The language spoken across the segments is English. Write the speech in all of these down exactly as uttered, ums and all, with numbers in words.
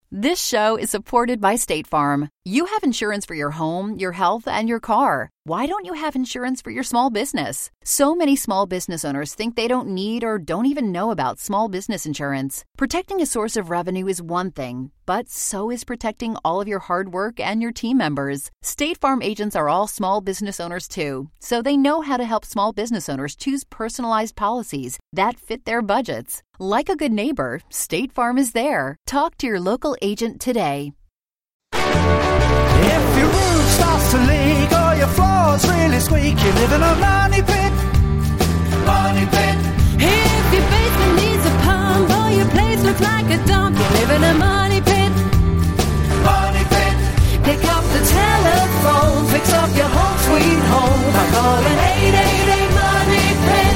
This show is supported by State Farm. You have insurance for your home, your health, and your car. Why don't you have insurance for your small business? So many small business owners think they don't need or don't even know about small business insurance. Protecting a source of revenue is one thing, but so is protecting all of your hard work and your team members. State Farm agents are all small business owners too, so they know how to help small business owners choose personalized policies that fit their budgets. Like a good neighbor, State Farm is there. Talk to your local agent today. If your roof starts to leak or your floor's really squeak, you live in a money pit. Money pit. If your basement needs a pump or your place looks like a dump, you live in a money pit. Money pit. Pick up the telephone, fix up your home sweet home by calling eight eight eight money pit.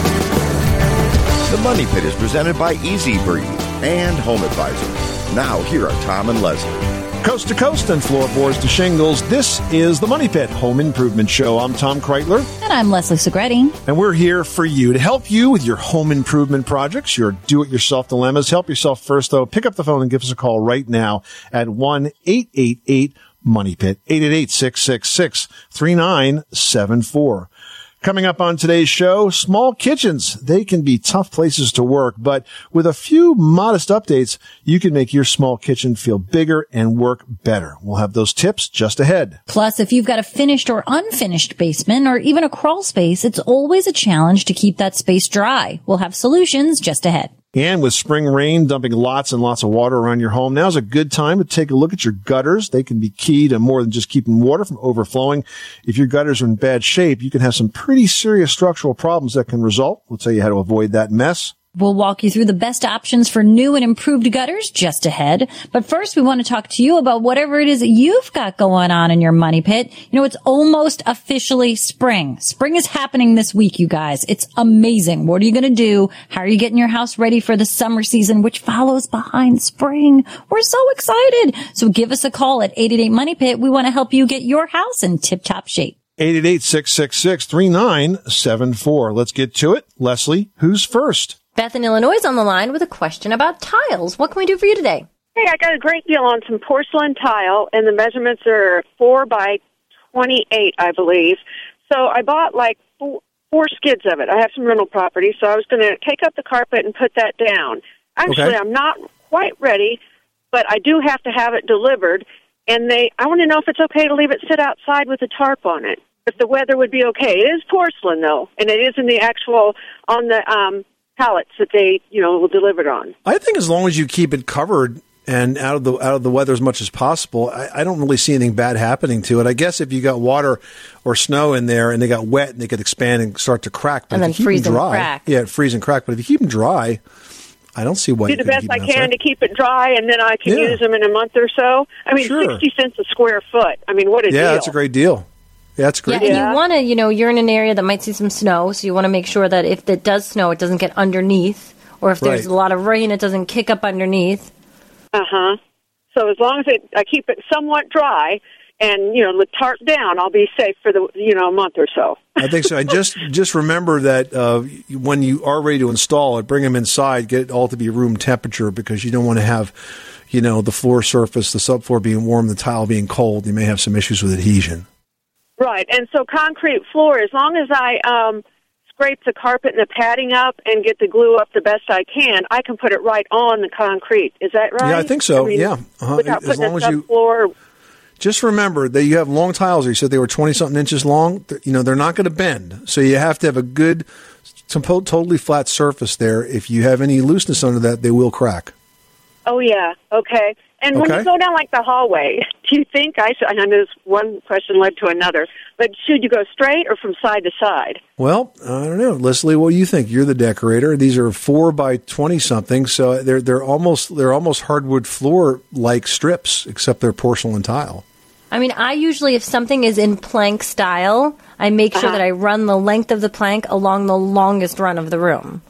The Money Pit is presented by Easy Breathe and Home Advisor. Now, here are Tom and Leslie. Coast to coast and floorboards to shingles, this is the Money Pit Home Improvement Show. I'm Tom Kreitler. And I'm Leslie Segretti. And we're here for you to help you with your home improvement projects, your do-it-yourself dilemmas. Help yourself first, though. Pick up the phone and give us a call right now at one eight eight eight money pit, eight eight eight, six six six, three nine seven four. Coming up on today's show, small kitchens. They can be tough places to work, but with a few modest updates, you can make your small kitchen feel bigger and work better. We'll have those tips just ahead. Plus, if you've got a finished or unfinished basement or even a crawl space, it's always a challenge to keep that space dry. We'll have solutions just ahead. And with spring rain dumping lots and lots of water around your home, now's a good time to take a look at your gutters. They can be key to more than just keeping water from overflowing. If your gutters are in bad shape, you can have some pretty serious structural problems that can result. We'll tell you how to avoid that mess. We'll walk you through the best options for new and improved gutters just ahead. But first, we want to talk to you about whatever it is that you've got going on in your money pit. You know, it's almost officially spring. Spring is happening this week, you guys. It's amazing. What are you going to do? How are you getting your house ready for the summer season, which follows behind spring? We're so excited. So give us a call at eight eight eight money pit. We want to help you get your house in tip-top shape. eight eight eight, six six six, three nine seven four. Let's get to it. Leslie, who's first? Beth in Illinois is on the line with a question about tiles. What can we do for you today? Hey, I got a great deal on some porcelain tile, and the measurements are four by twenty-eight, I believe. So I bought like four, four skids of it. I have some rental property, so I was going to take up the carpet and put that down. Actually, okay. I'm not quite ready, but I do have to have it delivered, and they. I want to know if it's okay to leave it sit outside with a tarp on it, if the weather would be okay. It is porcelain, though, and it is in the actual, on the um, pallets that they, you know, will deliver it on. I think as long as you keep it covered and out of the out of the weather as much as possible, I, I don't really see anything bad happening to it. I guess if you got water or snow in there and they got wet and they could expand and start to crack, but and then if you freeze keep them dry, and crack. Yeah, freeze and crack. But if you keep them dry, I don't see why do you the couldn't best keep I them can outside. to keep it dry, and then I can Yeah. use them in a month or so. I mean, Sure. sixty cents a square foot. I mean, what a Yeah, deal! that's a great deal. Yeah, that's a great. Yeah, deal. and you want to, you know, you're in an area that might see some snow, so you want to make sure that if it does snow, it doesn't get underneath, or if there's Right. a lot of rain, it doesn't kick up underneath. Uh huh. So as long as it, I keep it somewhat dry, and you know, the tarp down, I'll be safe for the you know a month or so. I think so. And just just remember that uh, when you are ready to install it, bring them inside, get it all to be room temperature, because you don't want to have, you know, the floor surface, the subfloor being warm, the tile being cold. You may have some issues with adhesion. Right, and so concrete floor, as long as I um, scrape the carpet and the padding up and get the glue up the best I can, I can put it right on the concrete. Is that right? Yeah, I think so. I mean, yeah, uh-huh. Without as putting long a as you subfloor. just remember that you have long tiles. You said they were twenty something inches long. You know, they're not going to bend, so you have to have a good, totally flat surface there. If you have any looseness under that, they will crack. Oh yeah, okay. And when Okay. you go down like the hallway, do you think I should? I know this one question led to another, but should you go straight or from side to side? Well, I don't know, Leslie. What do you think? You're the decorator. These are four by twenty something, so they're they're almost they're almost hardwood floor like strips, except they're porcelain tile. I mean, I usually, if something is in plank style, I make sure Uh-huh. that I run the length of the plank along the longest run of the room.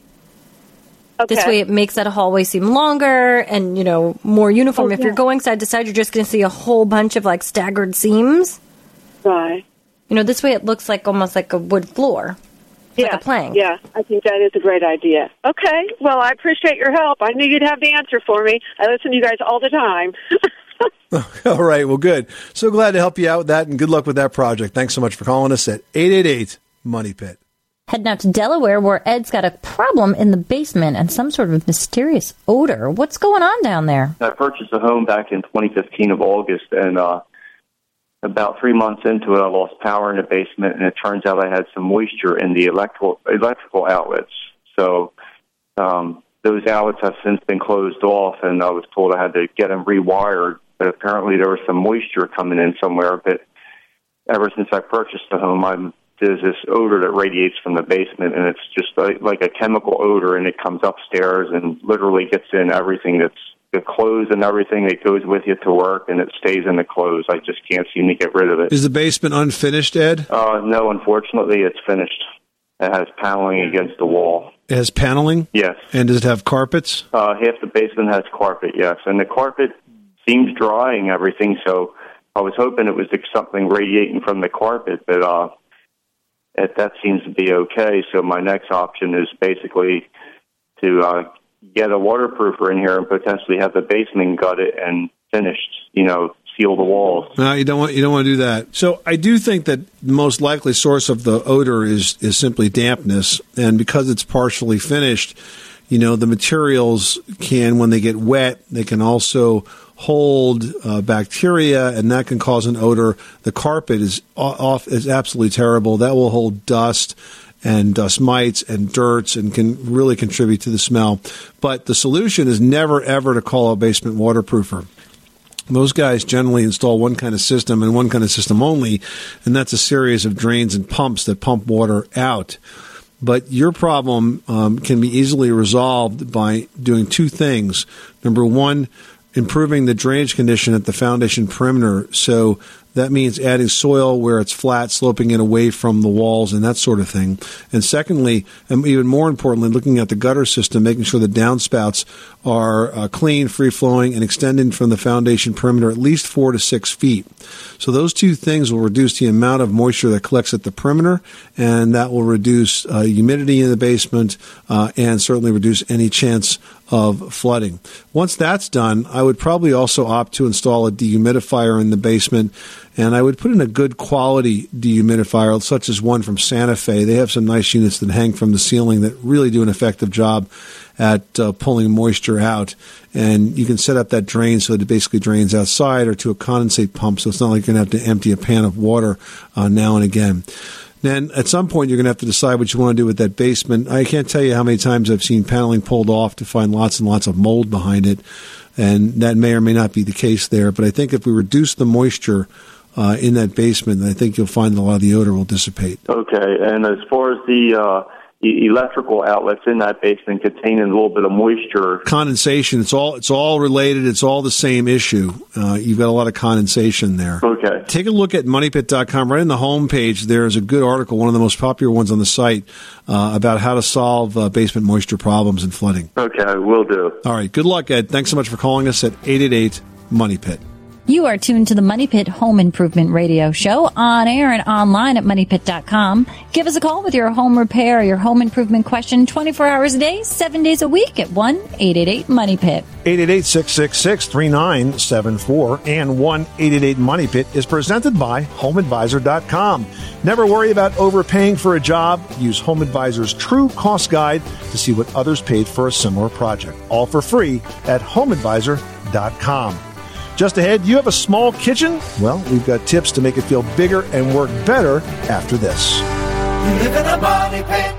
Okay. This way it makes that hallway seem longer and, you know, more uniform. Oh, if yeah. you're going side to side, you're just going to see a whole bunch of, like, staggered seams. Right. You know, this way it looks like almost like a wood floor. yeah, like a plank. Yeah, I think that is a great idea. Okay, well, I appreciate your help. I knew you'd have the answer for me. I listen to you guys all the time. All right, well, good. So glad to help you out with that, and good luck with that project. Thanks so much for calling us at eight eight eight, MONEY PIT. Heading out to Delaware, where Ed's got a problem in the basement and some sort of mysterious odor. What's going on down there? I purchased a home back in twenty fifteen of August, and uh, about three months into it, I lost power in the basement, and it turns out I had some moisture in the electrical electrical outlets. So um, those outlets have since been closed off, and I was told I had to get them rewired. But apparently there was some moisture coming in somewhere. But ever since I purchased the home, I'm there's this odor that radiates from the basement, and it's just like, like a chemical odor, and it comes upstairs and literally gets in everything that's the clothes and everything that goes with you to work, and it stays in the clothes. I just can't seem to get rid of it. Is the basement unfinished, Ed? Uh, no, unfortunately, it's finished. It has paneling against the wall. It has paneling? Yes. And does it have carpets? Uh, half the basement has carpet, yes. And the carpet seems dry and everything, so I was hoping it was something radiating from the carpet, but uh, it, that seems to be okay. So my next option is basically to uh, get a waterproofer in here and potentially have the basement gutted and finished, you know, seal the walls. No, you don't want you don't want to do that. So I do think that the most likely source of the odor is is simply dampness, and because it's partially finished, you know, the materials can, when they get wet, they can also hold uh, bacteria, and that can cause an odor. The carpet is off is absolutely terrible. That will hold dust and dust mites and dirts and can really contribute to the smell. But the solution is never, ever to call a basement waterproofer. Those guys generally install one kind of system and one kind of system only, and that's a series of drains and pumps that pump water out. But your problem um, can be easily resolved by doing two things. Number one, improving the drainage condition at the foundation perimeter. So that means adding soil where it's flat, sloping it away from the walls and that sort of thing. And secondly, and even more importantly, looking at the gutter system, making sure the downspouts are uh, clean, free-flowing, and extending from the foundation perimeter at least four to six feet. So those two things will reduce the amount of moisture that collects at the perimeter, and that will reduce uh, humidity in the basement uh, and certainly reduce any chance of flooding. Once that's done, I would probably also opt to install a dehumidifier in the basement, and I would put in a good quality dehumidifier, such as one from Santa Fe. They have some nice units that hang from the ceiling that really do an effective job at uh, pulling moisture out. And you can set up that drain so that it basically drains outside or to a condensate pump, so it's not like you're going to have to empty a pan of water uh, now and again. Then at some point, you're going to have to decide what you want to do with that basement. I can't tell you how many times I've seen paneling pulled off to find lots and lots of mold behind it, and that may or may not be the case there. But I think if we reduce the moisture uh, in that basement, I think you'll find that a lot of the odor will dissipate. Okay, and as far as the uh, e- electrical outlets in that basement containing a little bit of moisture, condensation, it's all it's all related. It's all the same issue. Uh, you've got a lot of condensation there. Okay. Take a look at money pit dot com. Right in the home page, there's a good article, one of the most popular ones on the site, uh, about how to solve uh, basement moisture problems and flooding. Okay, will do. All right. Good luck, Ed. Thanks so much for calling us at eight eight eight, MONEY PIT. You are tuned to the Money Pit Home Improvement Radio Show on air and online at money pit dot com. Give us a call with your home repair or your home improvement question twenty-four hours a day, seven days a week at one eight eight eight money pit. eight eight eight, six six six, three nine seven four and one eight eight eight money pit is presented by home advisor dot com. Never worry about overpaying for a job. Use HomeAdvisor's True Cost Guide to see what others paid for a similar project. All for free at home advisor dot com. Just ahead, you have a small kitchen? Well, we've got tips to make it feel bigger and work better after this. You live in a money pit.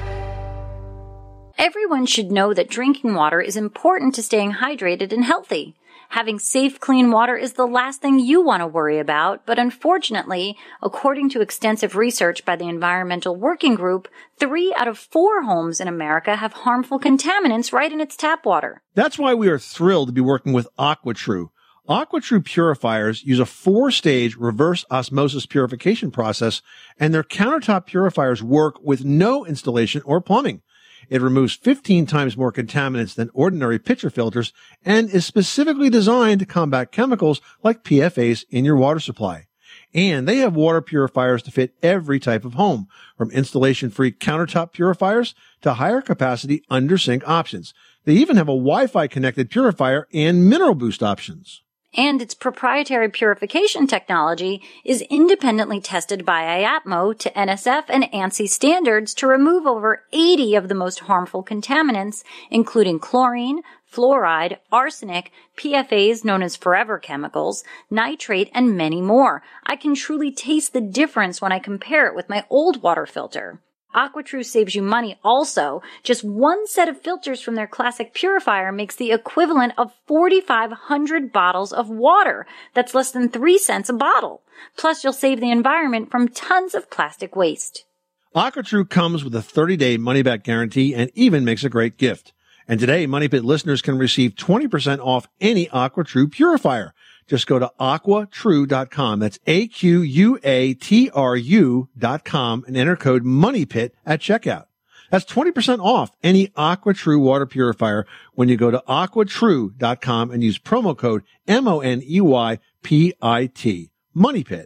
Everyone should know that drinking water is important to staying hydrated and healthy. Having safe, clean water is the last thing you want to worry about, but unfortunately, according to extensive research by the Environmental Working Group, three out of four homes in America have harmful contaminants right in its tap water. That's why we are thrilled to be working with AquaTrue. AquaTrue purifiers use a four-stage reverse osmosis purification process, and their countertop purifiers work with no installation or plumbing. It removes fifteen times more contaminants than ordinary pitcher filters and is specifically designed to combat chemicals like P F As in your water supply. And they have water purifiers to fit every type of home, from installation-free countertop purifiers to higher capacity under-sink options. They even have a Wi-Fi connected purifier and mineral boost options. And its proprietary purification technology is independently tested by I A T M O to N S F and ANSI standards to remove over eighty of the most harmful contaminants, including chlorine, fluoride, arsenic, P F As known as forever chemicals, nitrate, and many more. I can truly taste the difference when I compare it with my old water filter. AquaTrue saves you money also. Just one set of filters from their classic purifier makes the equivalent of forty-five hundred bottles of water. That's less than three cents a bottle. Plus, you'll save the environment from tons of plastic waste. AquaTrue comes with a thirty-day money-back guarantee and even makes a great gift. And today, Money Pit listeners can receive twenty percent off any AquaTrue purifier. Just go to aqua true dot com. That's A Q U A T R U dot com and enter code MONEYPIT at checkout. That's twenty percent off any AquaTrue water purifier when you go to aqua true dot com and use promo code M O N E Y P I T. Money Pit.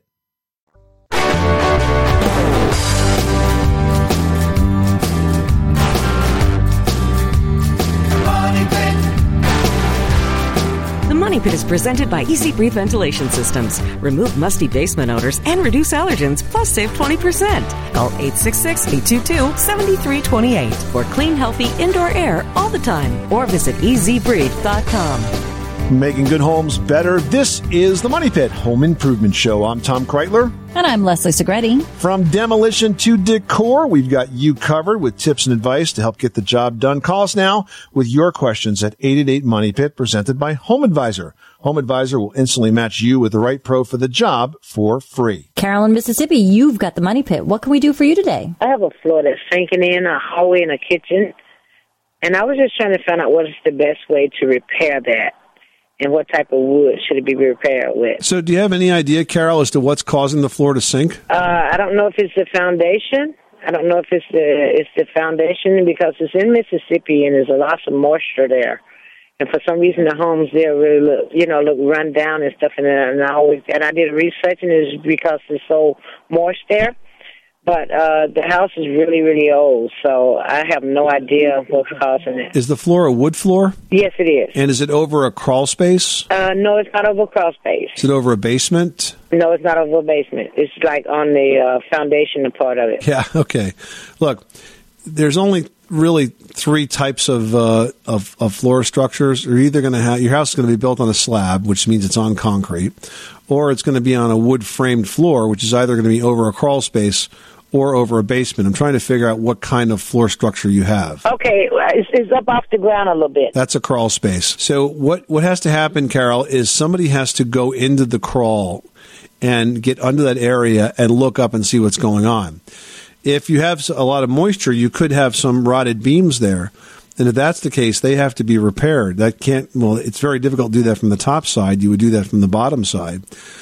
The Money Pit is presented by Easy Breathe Ventilation Systems. Remove musty basement odors and reduce allergens, plus save twenty percent. Call eight six six, eight two two, seven three two eight for clean, healthy indoor air all the time. Or visit easy breathe dot com. Making good homes better. This is the Money Pit Home Improvement Show. I'm Tom Kreitler. And I'm Leslie Segretti. From demolition to decor, we've got you covered with tips and advice to help get the job done. Call us now with your questions at eight eight eight money pit, presented by Home Advisor. Home Advisor will instantly match you with the right pro for the job for free. Carolyn, Mississippi, you've got the Money Pit. What can we do for you today? I have a floor that's sinking in, a hallway, and a kitchen. And I was just trying to find out what is the best way to repair that. And what type of wood should it be repaired with? So do you have any idea, Carol, as to what's causing the floor to sink? Uh, I don't know if it's the foundation. I don't know if it's the it's the foundation because it's in Mississippi and there's a lot of moisture there. And for some reason, the homes there really look, you know, look run down and stuff. And, and I always and I did research, and it's because it's so moist there. But uh, the house is really, really old, so I have no idea what's causing it. Is the floor a wood floor? Yes, it is. And is it over a crawl space? Uh, no, it's not over a crawl space. Is it over a basement? No, it's not over a basement. It's like on the uh, foundation part of it. Yeah, okay. Look, there's only really three types of uh, of, of floor structures. You're either going to have your house is going to be built on a slab, which means it's on concrete, or it's going to be on a wood framed floor, which is either going to be over a crawl space or over a basement. I'm trying to figure out what kind of floor structure you have. Okay, it's, it's up off the ground a little bit. That's a crawl space. So what, what has to happen, Carol, is somebody has to go into the crawl and get under that area and look up and see what's going on. If you have a lot of moisture, you could have some rotted beams there. And if that's the case, they have to be repaired. That can't, well, it's very difficult to do that from the top side. You would do that from the bottom side.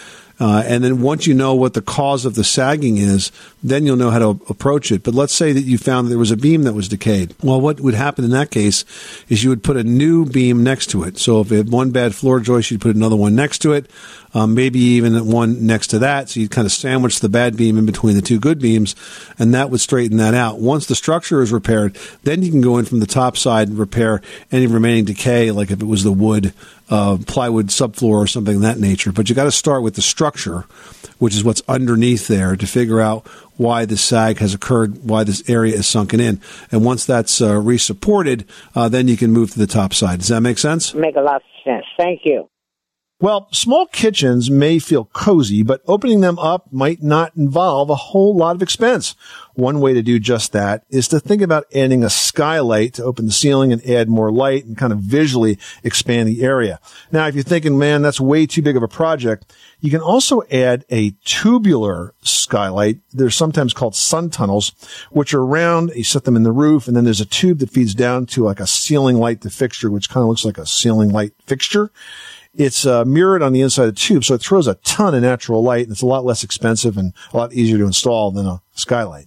Uh, and then once you know what the cause of the sagging is, then you'll know how to approach it. But let's say that you found that there was a beam that was decayed. Well, what would happen in that case is you would put a new beam next to it. So if it had one bad floor joist, you'd put another one next to it, um, maybe even one next to that. So you'd kind of sandwich the bad beam in between the two good beams, and that would straighten that out. Once the structure is repaired, then you can go in from the top side and repair any remaining decay, like if it was the wood, uh, plywood subfloor or something of that nature. But you got to start with the structure, which is what's underneath there, to figure out why the sag has occurred, why this area is sunken in. And once that's uh, resupported, uh, then you can move to the top side. Does that make sense? Make a lot of sense. Thank you. Well, small kitchens may feel cozy, but opening them up might not involve a whole lot of expense. One way to do just that is to think about adding a skylight to open the ceiling and add more light and kind of visually expand the area. Now, if you're thinking, man, that's way too big of a project, you can also add a tubular skylight. They're sometimes called sun tunnels, which are round. You set them in the roof, and then there's a tube that feeds down to like a ceiling light to fixture, which kind of looks like a ceiling light fixture. It's uh, mirrored on the inside of the tube, so it throws a ton of natural light, and it's a lot less expensive and a lot easier to install than a skylight.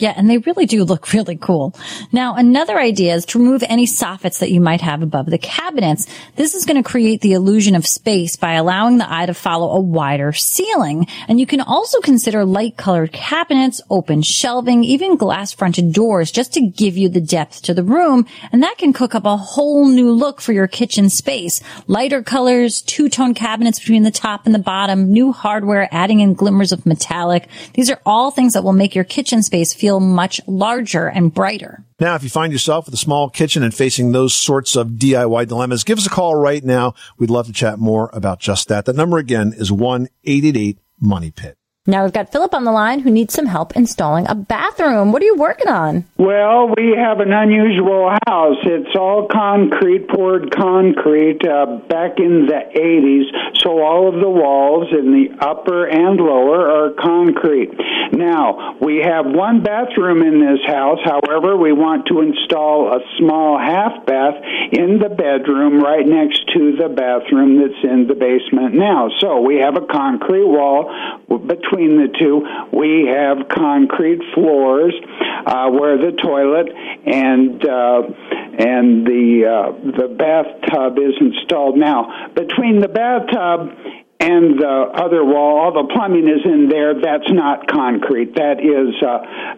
Yeah, and they really do look really cool. Now, another idea is to remove any soffits that you might have above the cabinets. This is going to create the illusion of space by allowing the eye to follow a wider ceiling. And you can also consider light-colored cabinets, open shelving, even glass-fronted doors, just to give you the depth to the room. And that can cook up a whole new look for your kitchen space. Lighter colors, two-tone cabinets between the top and the bottom, new hardware, adding in glimmers of metallic. These are all things that will make your kitchen space feel much larger and brighter. Now, if you find yourself with a small kitchen and facing those sorts of D I Y dilemmas, give us a call right now. We'd love to chat more about just that. The number again is one eight eight eight money pit. Now we've got Philip on the line who needs some help installing a bathroom. What are you working on? Well, we have an unusual house. It's all concrete, poured concrete, uh, back in the eighties. So all of the walls in the upper and lower are concrete. Now, we have one bathroom in this house. However, we want to install a small half bath in the bedroom right next to the bathroom that's in the basement now. So we have a concrete wall between Between the two, we have concrete floors uh, where the toilet and uh, and the uh, the bathtub is installed. Now, between the bathtub and the other wall, all the plumbing is in there. That's not concrete. That is uh,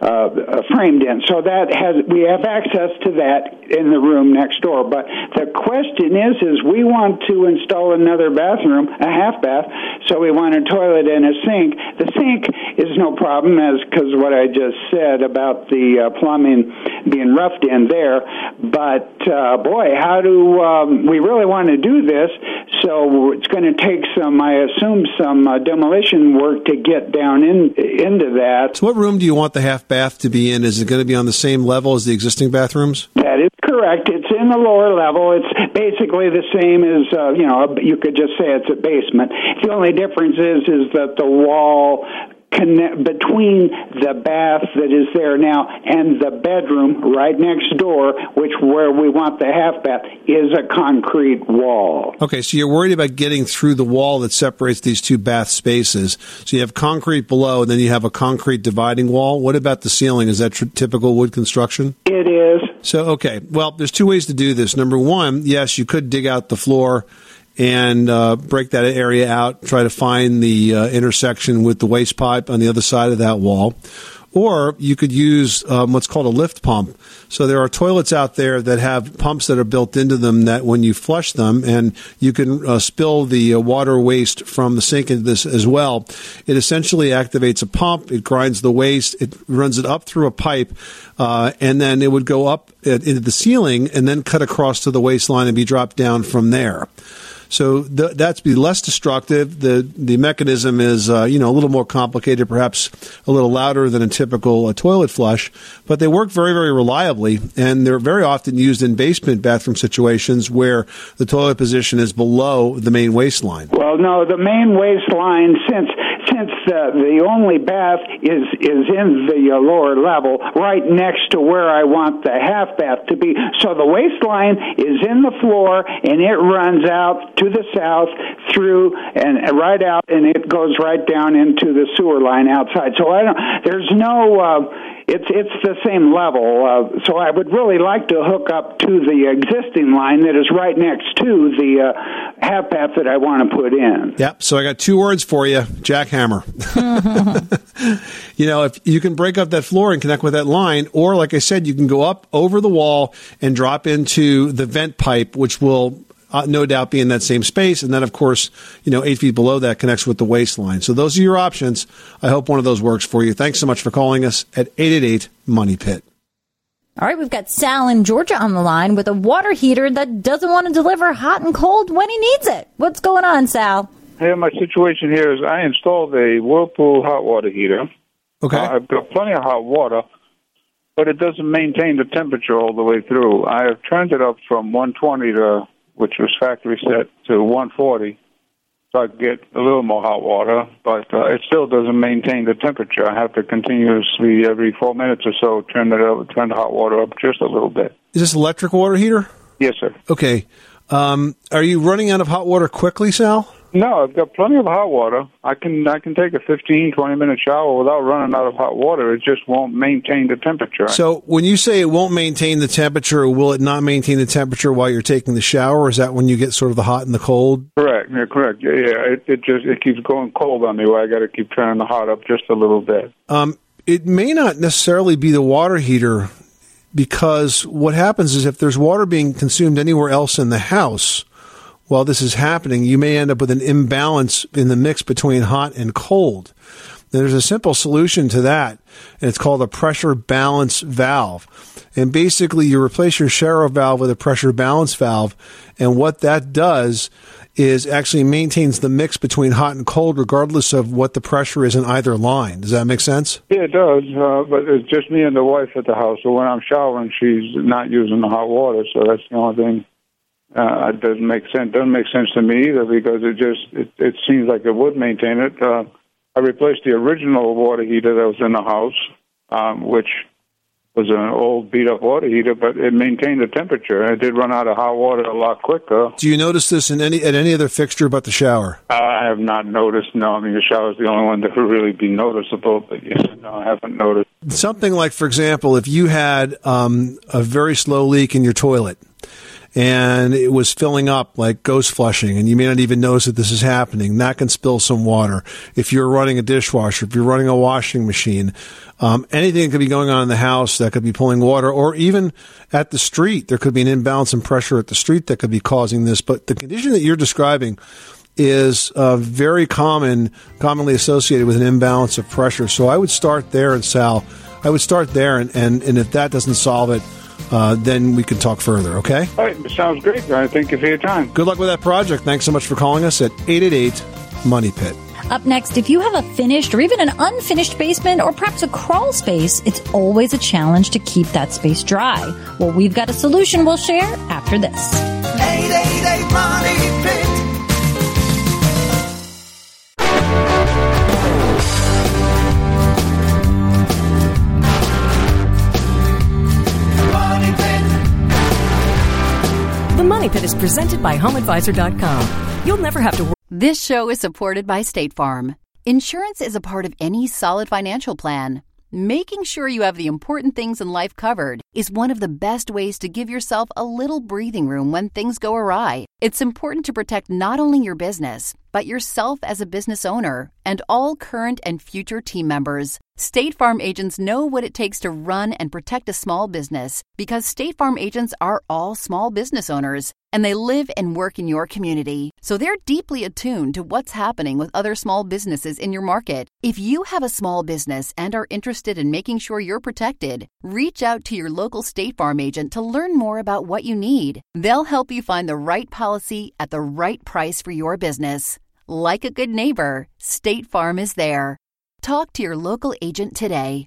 uh, framed in. So that has we have access to that in the room next door. But the question is, is we want to install another bathroom, a half bath. So we want a toilet and a sink. The sink is no problem, as because what I just said about the uh, plumbing being roughed in there. But uh, boy, how do um, we really want to do this? So it's going to take some. I I assume some uh, demolition work to get down in, into that. So what room do you want the half bath to be in? Is it going to be on the same level as the existing bathrooms? That is correct. It's in the lower level. It's basically the same as, uh, you know, you could just say it's a basement. The only difference is, is that the wall connect between the bath that is there now and the bedroom right next door, which where we want the half bath, is a concrete wall. Okay, so you're worried about getting through the wall that separates these two bath spaces. So you have concrete below, and then you have a concrete dividing wall. What about the ceiling? Is that tr- typical wood construction? It is. So, okay, well, there's two ways to do this. Number one, yes, you could dig out the floor and uh, break that area out, try to find the uh, intersection with the waste pipe on the other side of that wall. Or you could use um, what's called a lift pump. So there are toilets out there that have pumps that are built into them that when you flush them, and you can uh, spill the uh, water waste from the sink into this as well, it essentially activates a pump, it grinds the waste, it runs it up through a pipe, uh, and then it would go up into the ceiling and then cut across to the waistline and be dropped down from there. So th- that's be less destructive. The the mechanism is uh, you know a little more complicated, perhaps a little louder than a typical uh, toilet flush, but they work very, very reliably, and they're very often used in basement bathroom situations where the toilet position is below the main waistline. Well, no, the main waistline, since since the, the only bath is is in the uh, lower level, right next to where I want the half bath to be. So the waistline is in the floor, and it runs out to the south through and right out, and it goes right down into the sewer line outside. So I don't. There's no. Uh, It's it's the same level, uh, so I would really like to hook up to the existing line that is right next to the uh, half bath that I want to put in. Yep. So I got two words for you: jackhammer. You know, if you can break up that floor and connect with that line, or like I said, you can go up over the wall and drop into the vent pipe, which will Uh, no doubt be in that same space. And then, of course, you know, eight feet below that connects with the waistline. So those are your options. I hope one of those works for you. Thanks so much for calling us at eight eight eight money pit. All right, we've got Sal in Georgia on the line with a water heater that doesn't want to deliver hot and cold when he needs it. What's going on, Sal? Hey, my situation here is I installed a Whirlpool hot water heater. Okay. Uh, I've got plenty of hot water, but it doesn't maintain the temperature all the way through. I have turned it up from one twenty to which was factory set, to one forty, so I get a little more hot water, but uh, it still doesn't maintain the temperature. I have to continuously, every four minutes or so, turn it up, turn the hot water up just a little bit. Is this electric water heater? Yes, sir. Okay. Um, are you running out of hot water quickly, Sal? No, I've got plenty of hot water. I can I can take a fifteen, twenty minute shower without running out of hot water. It just won't maintain the temperature. So when you say it won't maintain the temperature, will it not maintain the temperature while you're taking the shower? Or is that when you get sort of the hot and the cold? Correct. Yeah, correct. Yeah, yeah. It, it just it keeps going cold on me where I got to keep turning the hot up just a little bit. Um, it may not necessarily be the water heater, because what happens is if there's water being consumed anywhere else in the house while this is happening, you may end up with an imbalance in the mix between hot and cold. There's a simple solution to that, and it's called a pressure balance valve. And basically, you replace your shower valve with a pressure balance valve, and what that does is actually maintains the mix between hot and cold regardless of what the pressure is in either line. Does that make sense? Yeah, it does, uh, but it's just me and the wife at the house, so when I'm showering, she's not using the hot water, so that's the only thing. Uh, it doesn't make sense. Doesn't make sense to me either, because it just it, it seems like it would maintain it. Uh, I replaced the original water heater that was in the house, um, which was an old beat up water heater, but it maintained the temperature. It did run out of hot water a lot quicker. Do you notice this in any at any other fixture but the shower? Uh, I have not noticed. No, I mean the shower is the only one that would really be noticeable. But yes, no, I haven't noticed. Something like, for example, if you had um, a very slow leak in your toilet, and it was filling up like ghost flushing, and you may not even notice that this is happening, that can spill some water. If you're running a dishwasher, if you're running a washing machine, um, anything that could be going on in the house that could be pulling water, or even at the street, there could be an imbalance in pressure at the street that could be causing this. But the condition that you're describing is uh, very common, commonly associated with an imbalance of pressure. So I would start there, and Sal, I would start there, and, and, and if that doesn't solve it, Uh, then we can talk further, okay? All right, sounds great, guys. Thank you for your time. Good luck with that project. Thanks so much for calling us at eight eight eight, money pit. Up next, if you have a finished or even an unfinished basement or perhaps a crawl space, it's always a challenge to keep that space dry. Well, we've got a solution we'll share after this. eight eight eight, money pit. The Money Pit is presented by home advisor dot com. You'll never have to worry. This show is supported by State Farm. Insurance is a part of any solid financial plan. Making sure you have the important things in life covered is one of the best ways to give yourself a little breathing room when things go awry. It's important to protect not only your business, but yourself as a business owner and all current and future team members. State Farm agents know what it takes to run and protect a small business because State Farm agents are all small business owners and they live and work in your community. So they're deeply attuned to what's happening with other small businesses in your market. If you have a small business and are interested in making sure you're protected, reach out to your local State Farm agent to learn more about what you need. They'll help you find the right policy at the right price for your business. Like a good neighbor, State Farm is there. Talk to your local agent today.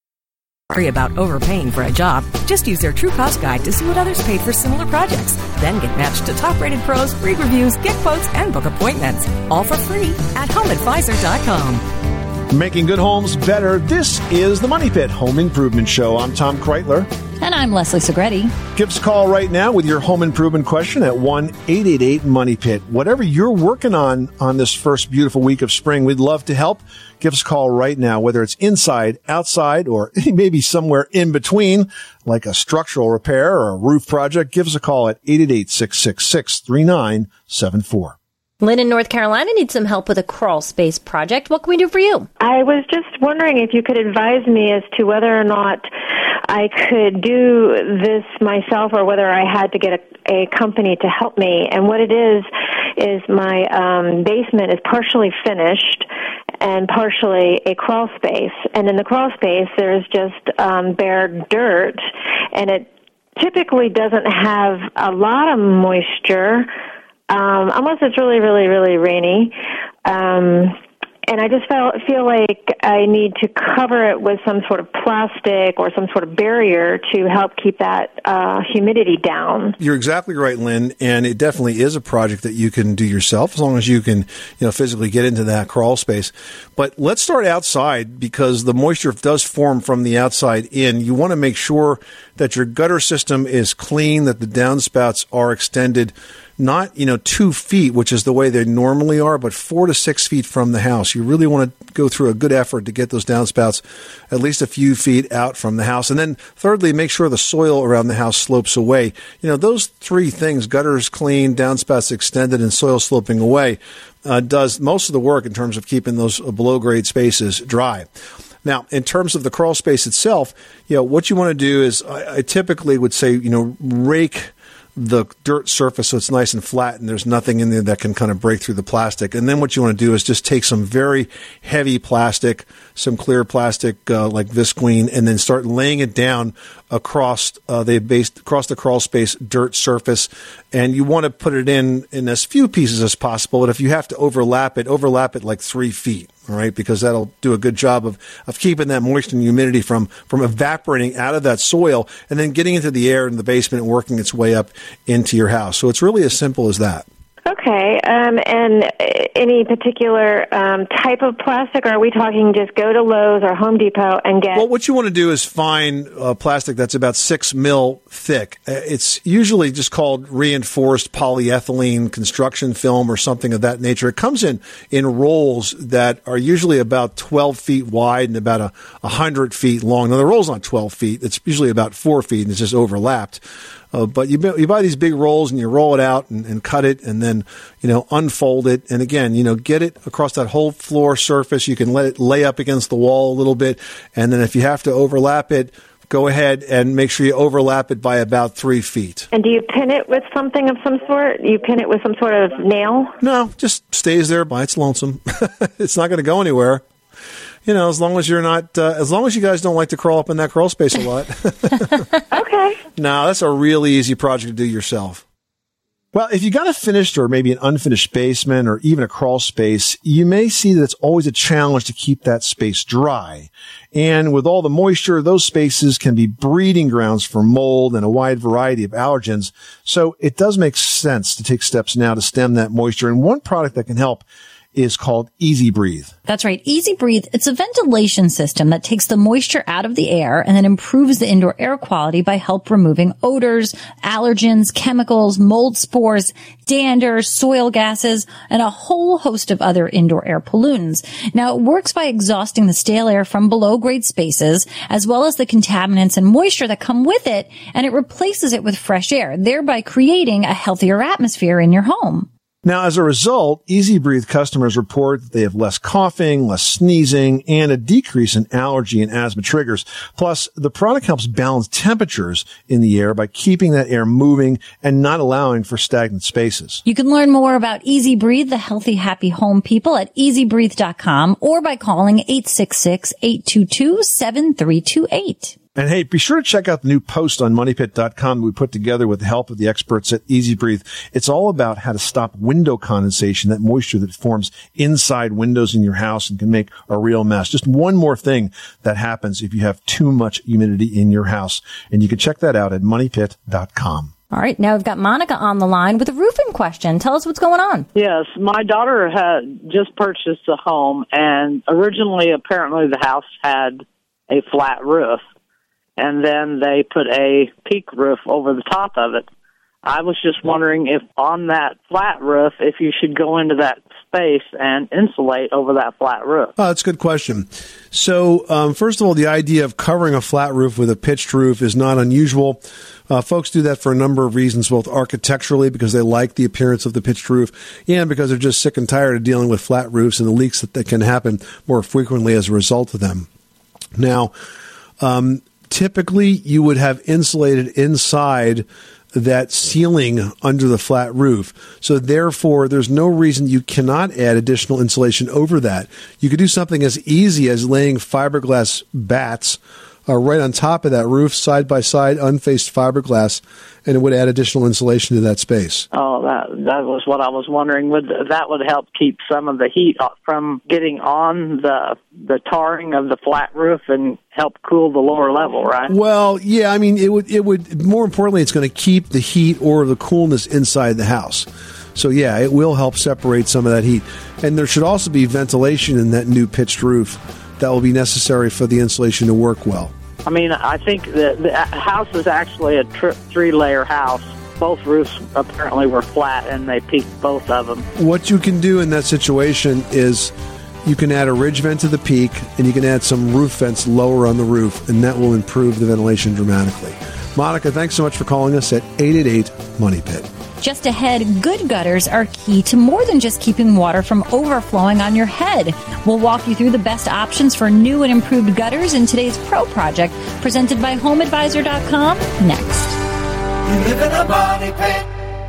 Worry about overpaying for a job. Just use their True Cost Guide to see what others paid for similar projects. Then get matched to top-rated pros, read reviews, get quotes, and book appointments. All for free at home advisor dot com. Making good homes better. This is the Money Pit Home Improvement Show. I'm Tom Kreitler. And I'm Leslie Segretti. Give us a call right now with your home improvement question at one eight eight eight, money pit. Whatever you're working on on this first beautiful week of spring, we'd love to help. Give us a call right now, whether it's inside, outside, or maybe somewhere in between, like a structural repair or a roof project. Give us a call at eight eight eight, six six six, three nine seven four. Lynn in North Carolina needs some help with a crawl space project. What can we do for you? I was just wondering if you could advise me as to whether or not I could do this myself or whether I had to get a, a company to help me. And what it is, is my um, basement is partially finished and partially a crawl space. And in the crawl space, there's just um, bare dirt, and it typically doesn't have a lot of moisture, Um, unless it's really, really, really rainy. Um, and I just felt, feel like I need to cover it with some sort of plastic or some sort of barrier to help keep that uh, humidity down. You're exactly right, Lynn, and it definitely is a project that you can do yourself as long as you can, you know, physically get into that crawl space. But let's start outside because the moisture does form from the outside in. You want to make sure that your gutter system is clean, that the downspouts are extended. not, you know, two feet, which is the way they normally are, but four to six feet from the house. You really want to go through a good effort to get those downspouts at least a few feet out from the house. And then thirdly, make sure the soil around the house slopes away. You know, those three things, gutters clean, downspouts extended, and soil sloping away, uh, does most of the work in terms of keeping those below grade spaces dry. Now, in terms of the crawl space itself, you know, what you want to do is I, I typically would say, you know, rake the dirt surface so it's nice and flat and there's nothing in there that can kind of break through the plastic. And then what you want to do is just take some very heavy plastic, some clear plastic uh, like Visqueen, and then start laying it down across uh, the base, across the crawl space dirt surface. And you want to put it in in as few pieces as possible. But if you have to overlap it, overlap it like three feet. All right, because that'll do a good job of, of keeping that moisture and humidity from, from evaporating out of that soil and then getting into the air in the basement and working its way up into your house. So it's really as simple as that. Okay, um, and any particular um, type of plastic, or are we talking just go to Lowe's or Home Depot and get... Well, what you want to do is find uh, plastic that's about six mil thick. Uh, it's usually just called reinforced polyethylene construction film or something of that nature. It comes in, in rolls that are usually about twelve feet wide and about a, one hundred feet long. Now, the roll's not twelve feet. It's usually about four feet and it's just overlapped. Uh, but you, you buy these big rolls and you roll it out and, and cut it and then, you know, unfold it. And again, you know, get it across that whole floor surface. You can let it lay up against the wall a little bit. And then if you have to overlap it, go ahead and make sure you overlap it by about three feet. And do you pin it with something of some sort? You pin it with some sort of nail? No, just stays there by its lonesome. It's not going to go anywhere. You know, as long as you're not, uh, as long as you guys don't like to crawl up in that crawl space a lot. Okay. No, that's a really easy project to do yourself. Well, if you got a finished or maybe an unfinished basement or even a crawl space, you may see that it's always a challenge to keep that space dry. And with all the moisture, those spaces can be breeding grounds for mold and a wide variety of allergens. So it does make sense to take steps now to stem that moisture. And one product that can help is called Easy Breathe. That's right. Easy Breathe. It's a ventilation system that takes the moisture out of the air and then improves the indoor air quality by help removing odors, allergens, chemicals, mold spores, dander, soil gases, and a whole host of other indoor air pollutants. Now, it works by exhausting the stale air from below grade spaces, as well as the contaminants and moisture that come with it, and it replaces it with fresh air, thereby creating a healthier atmosphere in your home. Now, as a result, Easy Breathe customers report that they have less coughing, less sneezing, and a decrease in allergy and asthma triggers. Plus, the product helps balance temperatures in the air by keeping that air moving and not allowing for stagnant spaces. You can learn more about Easy Breathe, the healthy, happy home people, at easy breathe dot com or by calling eight six six, eight two two, seven three two eight. And hey, be sure to check out the new post on money pit dot com that we put together with the help of the experts at Easy Breathe. It's all about how to stop window condensation, that moisture that forms inside windows in your house and can make a real mess. Just one more thing that happens if you have too much humidity in your house. And you can check that out at money pit dot com. All right, now we've got Monica on the line with a roofing question. Tell us what's going on. Yes, my daughter had just purchased a home, and originally, apparently, the house had a flat roof. And then they put a peak roof over the top of it. I was just wondering if on that flat roof, if you should go into that space and insulate over that flat roof. Oh, that's a good question. So, um, first of all, the idea of covering a flat roof with a pitched roof is not unusual. Uh, folks do that for a number of reasons, both architecturally, because they like the appearance of the pitched roof, and because they're just sick and tired of dealing with flat roofs and the leaks that, that can happen more frequently as a result of them. Now, um, typically, you would have insulated inside that ceiling under the flat roof. So therefore, there's no reason you cannot add additional insulation over that. You could do something as easy as laying fiberglass batts uh, right on top of that roof, side by side, unfaced fiberglass, and it would add additional insulation to that space. Oh, that that was what I was wondering. Would that would help keep some of the heat from getting on the the tarring of the flat roof and help cool the lower level, right? Well, yeah, I mean, it would it would more importantly, it's going to keep the heat or the coolness inside the house. So yeah, it will help separate some of that heat. And there should also be ventilation in that new pitched roof that will be necessary for the insulation to work well. I mean, I think the, the house is actually a tr- three-layer house, both roofs apparently were flat, and they peaked both of them. What you can do in that situation is you can add a ridge vent to the peak, and you can add some roof vents lower on the roof, and that will improve the ventilation dramatically. Monica, thanks so much for calling us at eight eight eight, money pit. Just ahead, good gutters are key to more than just keeping water from overflowing on your head. We'll walk you through the best options for new and improved gutters in today's Pro Project, presented by home advisor dot com, next. You live in a money pit.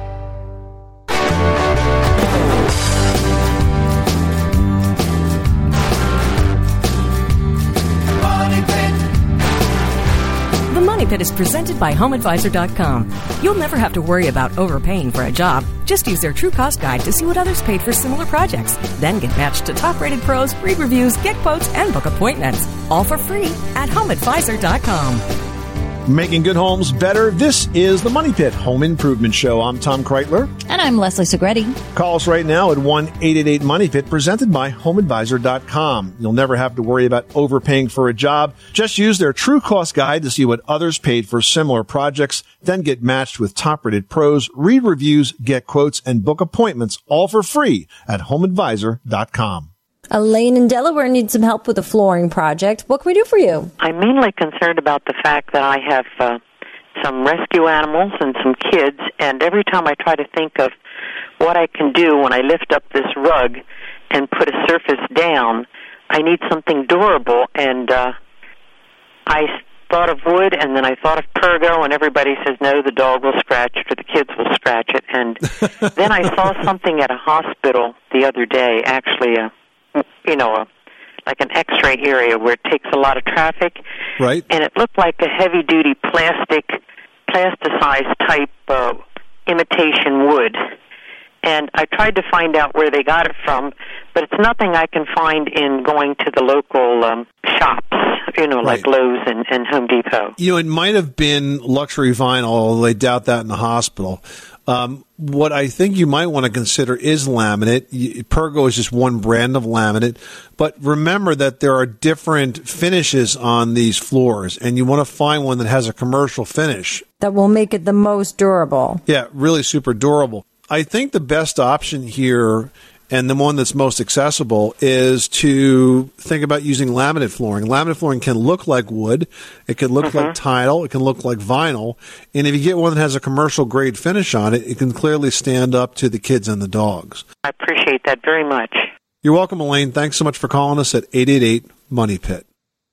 The Money Pit is presented by home advisor dot com. You'll never have to worry about overpaying for a job. Just use their True Cost Guide to see what others paid for similar projects. Then get matched to top-rated pros, read reviews, get quotes, and book appointments. All for free at home advisor dot com. Making good homes better. This is the Money Pit Home Improvement Show. I'm Tom Kreitler. And I'm Leslie Segretti. Call us right now at one eight eight eight, money pit, presented by home advisor dot com. You'll never have to worry about overpaying for a job. Just use their True Cost Guide to see what others paid for similar projects, then get matched with top-rated pros, read reviews, get quotes, and book appointments, all for free at home advisor dot com. Elaine in Delaware needs some help with a flooring project. What can we do for you? I'm mainly concerned about the fact that I have uh, some rescue animals and some kids, and every time I try to think of what I can do when I lift up this rug and put a surface down, I need something durable, and uh, I thought of wood, and then I thought of Pergo, and everybody says, no, the dog will scratch it or the kids will scratch it. And then I saw something at a hospital the other day, actually a you know, a, like an X-ray area where it takes a lot of traffic. Right. And it looked like a heavy-duty plastic, plasticized type uh, imitation wood. And I tried to find out where they got it from, but it's nothing I can find in going to the local um, shops, you know, like Right. Lowe's and, and Home Depot. You know, it might have been luxury vinyl, although they doubt that in the hospital. Um, what I think you might want to consider is laminate. Y- Pergo is just one brand of laminate. But remember that there are different finishes on these floors, and you want to find one that has a commercial finish. That will make it the most durable. Yeah, really super durable. I think the best option here, and the one that's most accessible, is to think about using laminate flooring. Laminate flooring can look like wood. It can look like tile. It can look like vinyl. And if you get one that has a commercial grade finish on it, it can clearly stand up to the kids and the dogs. I appreciate that very much. You're welcome, Elaine. Thanks so much for calling us at eight eight eight, money pit.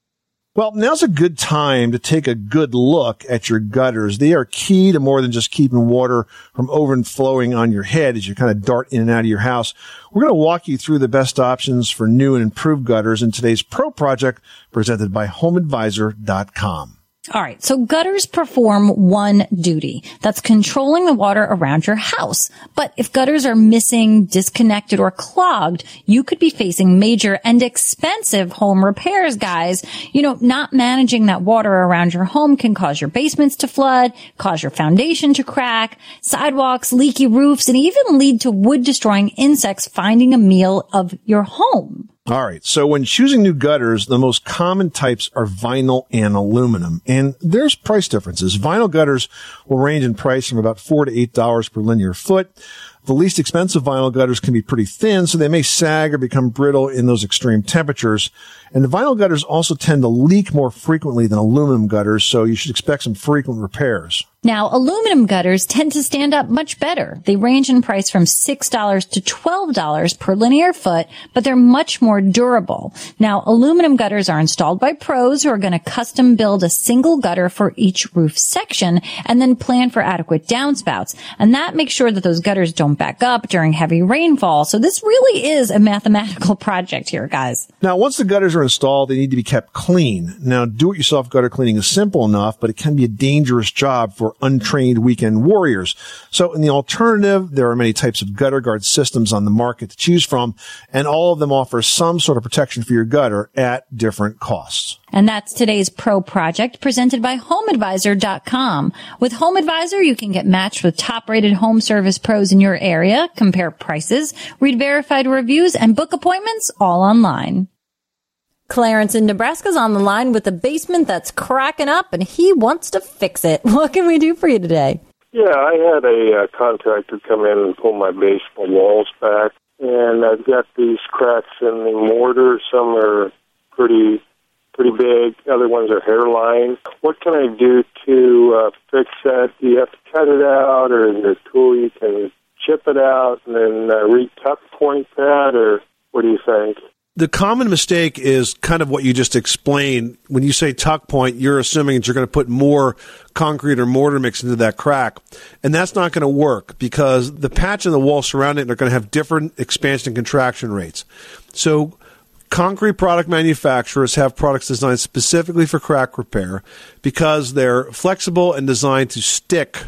Well, now's a good time to take a good look at your gutters. They are key to more than just keeping water from overflowing on your head as you kind of dart in and out of your house. We're going to walk you through the best options for new and improved gutters in today's Pro Project, presented by home advisor dot com. All right. So gutters perform one duty. That's controlling the water around your house. But if gutters are missing, disconnected, or clogged, you could be facing major and expensive home repairs, guys. You know, not managing that water around your home can cause your basements to flood, cause your foundation to crack, sidewalks, leaky roofs, and even lead to wood-destroying insects finding a meal of your home. All right. So when choosing new gutters, the most common types are vinyl and aluminum. And there's price differences. Vinyl gutters will range in price from about four to eight dollars per linear foot. The least expensive vinyl gutters can be pretty thin, so they may sag or become brittle in those extreme temperatures. And the vinyl gutters also tend to leak more frequently than aluminum gutters, so you should expect some frequent repairs. Now, aluminum gutters tend to stand up much better. They range in price from six dollars to twelve dollars per linear foot, but they're much more durable. Now, aluminum gutters are installed by pros who are going to custom build a single gutter for each roof section and then plan for adequate downspouts. And that makes sure that those gutters don't back up during heavy rainfall. So this really is a mathematical project here, guys. Now, once the gutters are installed, they need to be kept clean. Now, do-it-yourself gutter cleaning is simple enough, but it can be a dangerous job for untrained weekend warriors. So in the alternative, there are many types of gutter guard systems on the market to choose from, and all of them offer some sort of protection for your gutter at different costs. And that's today's Pro Project, presented by home advisor dot com. With Home Advisor, you can get matched with top-rated home service pros in your area, compare prices, read verified reviews, and book appointments all online. Clarence in Nebraska's on the line with a basement that's cracking up, and he wants to fix it. What can we do for you today? Yeah, I had a uh, contractor come in and pull my basement walls back, and I've got these cracks in the mortar. Some are pretty pretty big, other ones are hairline. What can I do to uh, fix that? Do you have to cut it out, or is there a tool you can chip it out and then uh, re-tuck point that, or what do you think? The common mistake is kind of what you just explained. When you say tuck point, you're assuming that you're going to put more concrete or mortar mix into that crack. And that's not going to work because the patch and the wall surrounding it are going to have different expansion and contraction rates. So concrete product manufacturers have products designed specifically for crack repair because they're flexible and designed to stick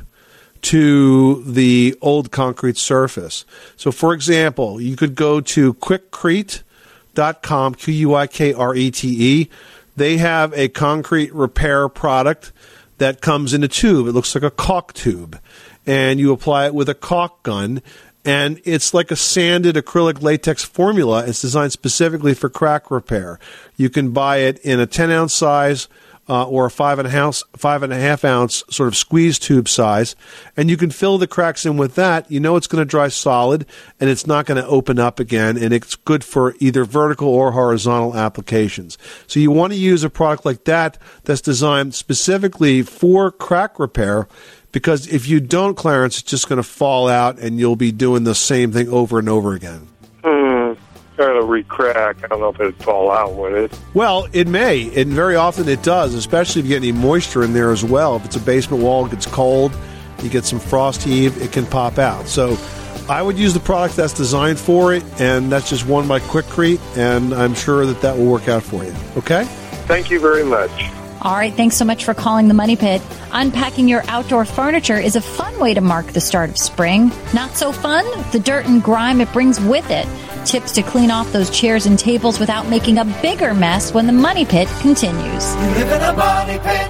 to the old concrete surface. So, for example, you could go to Quikrete dot com, Q U I K R E T E. They have a concrete repair product that comes in a tube. It looks like a caulk tube. And you apply it with a caulk gun. And it's like a sanded acrylic latex formula. It's designed specifically for crack repair. You can buy it in a ten ounce size uh, or a five and a half, five and a half ounce sort of squeeze tube size. And you can fill the cracks in with that. You know it's going to dry solid and it's not going to open up again. And it's good for either vertical or horizontal applications. So you want to use a product like that that's designed specifically for crack repair. Because if you don't, Clarence, it's just going to fall out and you'll be doing the same thing over and over again. Hmm. Kind of re-crack. I don't know if it'd fall out, would it? Well, it may, and very often it does, especially if you get any moisture in there as well. If it's a basement wall, it gets cold, you get some frost heave, it can pop out. So I would use the product that's designed for it, and that's just one by Quikrete, and I'm sure that that will work out for you. Okay? Thank you very much. All right, thanks so much for calling the Money Pit. Unpacking your outdoor furniture is a fun way to mark the start of spring. Not so fun? The dirt and grime it brings with it. Tips to clean off those chairs and tables without making a bigger mess when the Money Pit continues. You live in a money pit.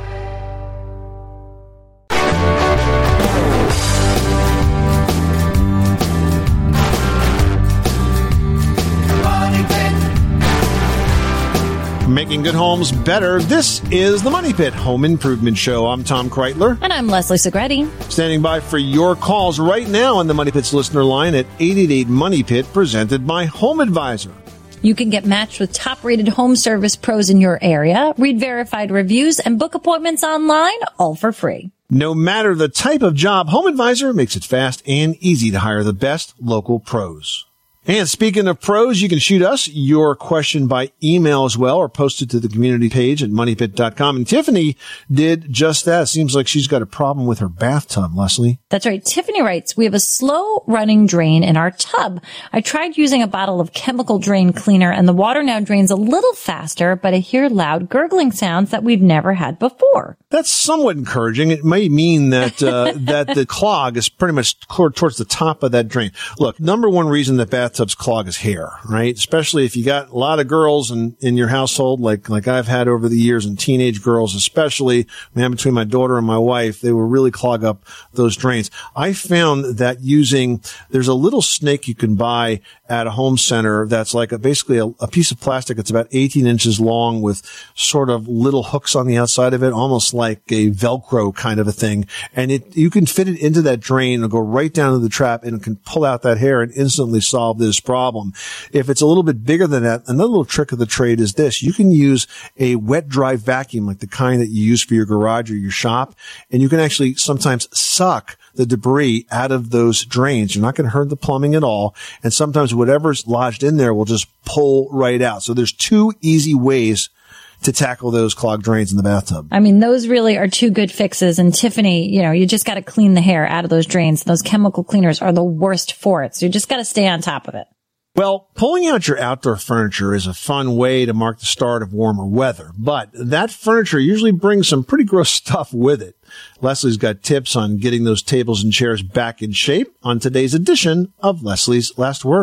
Making good homes better. This is the Money Pit Home Improvement Show. I'm Tom Kreitler. And I'm Leslie Segretti. Standing by for your calls right now on the Money Pit's listener line at eight eight eight Money Pit, presented by Home Advisor. You can get matched with top-rated home service pros in your area, read verified reviews, and book appointments online, all for free. No matter the type of job, Home Advisor makes it fast and easy to hire the best local pros. And speaking of pros, you can shoot us your question by email as well, or post it to the community page at money pit dot com. And Tiffany did just that. Seems like she's got a problem with her bathtub, Leslie. That's right. Tiffany writes, we have a slow running drain in our tub. I tried using a bottle of chemical drain cleaner and the water now drains a little faster, but I hear loud gurgling sounds that we've never had before. That's somewhat encouraging. It may mean that, uh, that the clog is pretty much towards the top of that drain. Look, number one reason that bathtubs clog is hair, right? Especially if you got a lot of girls in, in your household, like, like I've had over the years, and teenage girls, especially, man, between my daughter and my wife, they will really clog up those drains. I found that using, there's a little snake you can buy at a home center that's like a, basically a, a piece of plastic that's about eighteen inches long with sort of little hooks on the outside of it, almost like a Velcro kind of a thing. And it, you can fit it into that drain and go right down to the trap and it can pull out that hair and instantly solve this problem. If it's a little bit bigger than that, another little trick of the trade is this. You can use a wet dry vacuum, like the kind that you use for your garage or your shop, and you can actually sometimes suck the debris out of those drains. You're not going to hurt the plumbing at all. And sometimes whatever's lodged in there will just pull right out. So there's two easy ways to tackle those clogged drains in the bathtub. I mean, those really are two good fixes. And Tiffany, you know, you just got to clean the hair out of those drains. Those chemical cleaners are the worst for it. So you just got to stay on top of it. Well, pulling out your outdoor furniture is a fun way to mark the start of warmer weather, but that furniture usually brings some pretty gross stuff with it. Leslie's got tips on getting those tables and chairs back in shape on today's edition of Leslie's Last Word.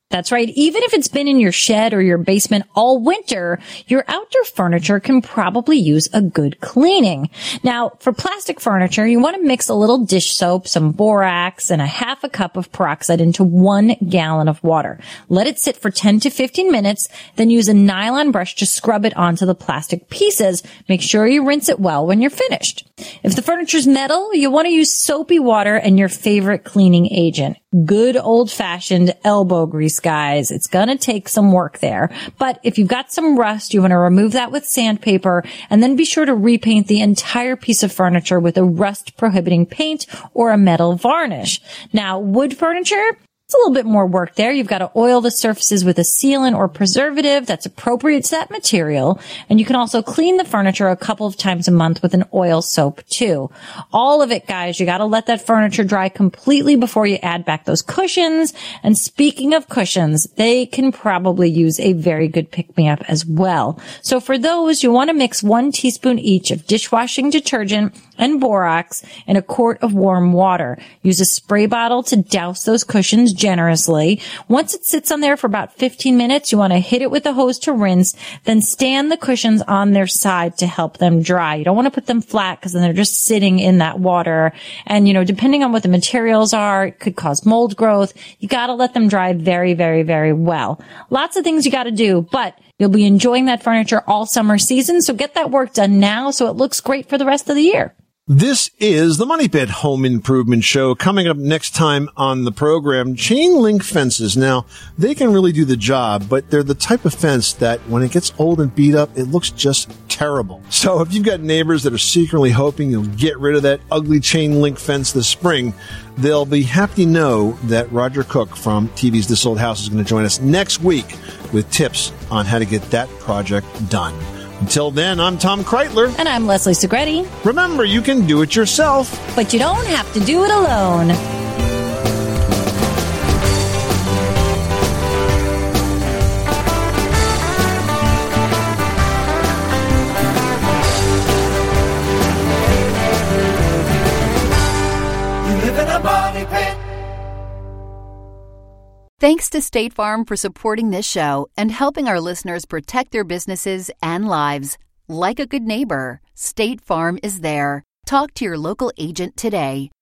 That's right. Even if it's been in your shed or your basement all winter, your outdoor furniture can probably use a good cleaning. Now, for plastic furniture, you want to mix a little dish soap, some borax, and a half a cup of peroxide into one gallon of water. Let it sit for ten to fifteen minutes, then use a nylon brush to scrub it onto the plastic pieces. Make sure you rinse it well when you're finished. If the furniture's metal, you want to use soapy water and your favorite cleaning agent. Good old-fashioned elbow grease, guys. It's gonna take some work there. But if you've got some rust, you want to remove that with sandpaper, and then be sure to repaint the entire piece of furniture with a rust-prohibiting paint or a metal varnish. Now, wood furniture, it's a little bit more work there. You've got to oil the surfaces with a sealant or preservative that's appropriate to that material. And you can also clean the furniture a couple of times a month with an oil soap too. All of it, guys, you got to let that furniture dry completely before you add back those cushions. And speaking of cushions, they can probably use a very good pick-me-up as well. So for those, you want to mix one teaspoon each of dishwashing detergent and borax in a quart of warm water. Use a spray bottle to douse those cushions generously. Once it sits on there for about fifteen minutes, you want to hit it with a hose to rinse, then stand the cushions on their side to help them dry. You don't want to put them flat because then they're just sitting in that water. And, you know, depending on what the materials are, it could cause mold growth. You got to let them dry very, very, very well. Lots of things you got to do, but you'll be enjoying that furniture all summer season. So get that work done now so it looks great for the rest of the year. This is the Money Pit Home Improvement Show. Coming up next time on the program, chain link fences. Now, they can really do the job, but they're the type of fence that when it gets old and beat up, it looks just terrible. So if you've got neighbors that are secretly hoping you'll get rid of that ugly chain link fence this spring, they'll be happy to know that Roger Cook from T V's This Old House is going to join us next week with tips on how to get that project done. Until then, I'm Tom Kreitler. And I'm Leslie Segretti. Remember, you can do it yourself, but you don't have to do it alone. You live in a money pit. Thanks to State Farm for supporting this show and helping our listeners protect their businesses and lives. Like a good neighbor, State Farm is there. Talk to your local agent today.